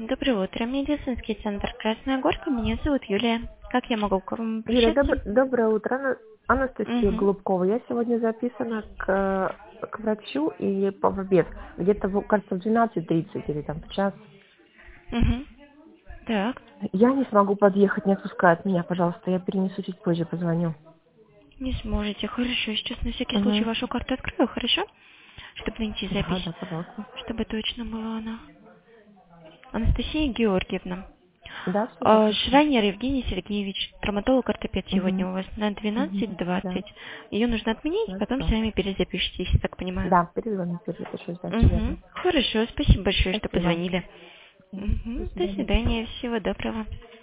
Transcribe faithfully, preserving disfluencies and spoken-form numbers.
Доброе утро. Медицинский центр Красная Горка. Меня зовут Юлия. Как я могу к вам Юля, обращаться? доб- доброе утро. Ана- Анастасия Угу. Голубкова. Я сегодня записана к, к врачу и по в обед. Где-то, в- кажется, в двенадцать тридцать или там в час. Угу. Так. Я не смогу подъехать, не отпускают меня, пожалуйста. Я перенесу чуть позже, позвоню. Не сможете. Хорошо. Сейчас на всякий случай Угу. вашу карту открою, хорошо? Чтобы найти Да, запись. да, пожалуйста. Чтобы точно была она. Анастасия Георгиевна. Да, все так А, точно. Шранер Евгений Сергеевич, травматолог-ортопед сегодня Угу. у вас на Угу. двенадцать Да, двадцать. Ее нужно отменить, потом с хорошо. вами перезапишитесь, я так понимаю. Да, перезвоню, перезапишусь, да, все Угу. верно. Хорошо, спасибо большое, что Спасибо. позвонили. Мгм. До Угу. До свидания. свидания, всего доброго.